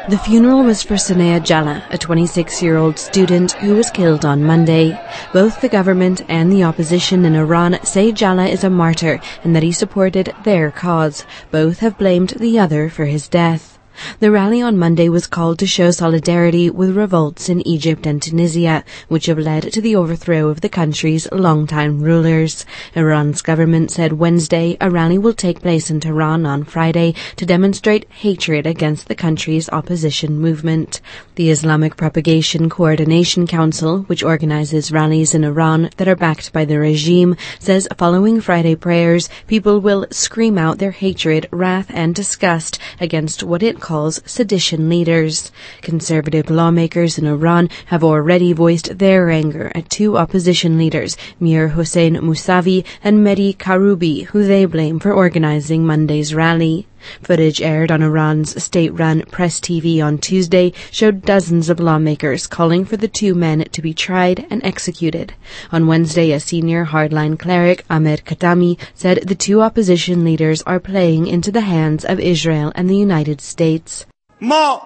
The funeral was for Sanea Jalloh, a 26-year-old student who was killed on Monday. Both the government and the opposition in Iran say Jalloh is a martyr and that he supported their cause. Both have blamed the other for his death. The rally on Monday was called to show solidarity with revolts in Egypt and Tunisia, which have led to the overthrow of the country's longtime rulers. Iran's government said Wednesday a rally will take place in Tehran on Friday to demonstrate hatred against the country's opposition movement. The Islamic Propagation Coordination Council, which organizes rallies in Iran that are backed by the regime, says following Friday prayers, people will scream out their hatred, wrath and disgust against what it calls sedition leaders. Conservative lawmakers in Iran have already voiced their anger at two opposition leaders, Mir Hossein Mousavi and Mehdi Karoubi, who they blame for organizing Monday's rally. Footage aired on Iran's state-run Press TV on Tuesday showed dozens of lawmakers calling for the two men to be tried and executed. On Wednesday, a senior hardline cleric, Ahmed Khatami, said the two opposition leaders are playing into the hands of Israel and the United States. ما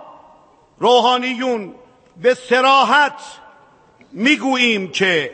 روحانیون به صراحت میگوییم که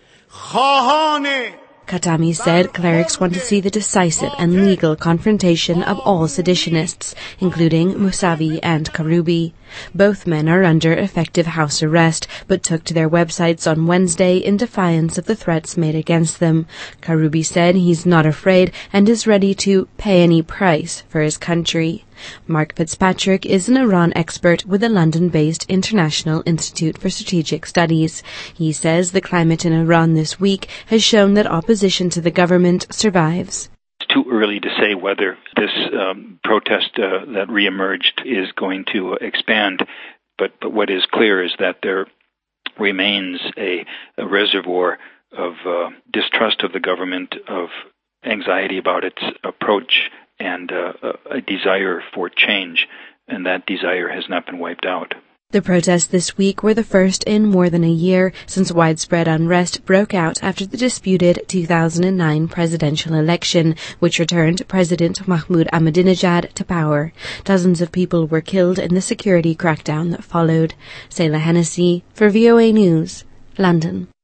خواهان Khatami said clerics want to see the decisive and legal confrontation of all seditionists, including Mousavi and Karoubi. Both men are under effective house arrest, but took to their websites on Wednesday in defiance of the threats made against them. Karoubi said he's not afraid and is ready to pay any price for his country. Mark Fitzpatrick is an Iran expert with the London-based International Institute for Strategic Studies. He says the climate in Iran this week has shown that opposition to the government survives. It's too early to say whether this protest that reemerged is going to expand, but what is clear is that there remains a reservoir of distrust of the government, of anxiety about its approach, and a desire for change, and that desire has not been wiped out. The protests this week were the first in more than a year since widespread unrest broke out after the disputed 2009 presidential election, which returned President Mahmoud Ahmadinejad to power. Dozens of people were killed in the security crackdown that followed. Sayla Hennessy for VOA News, London.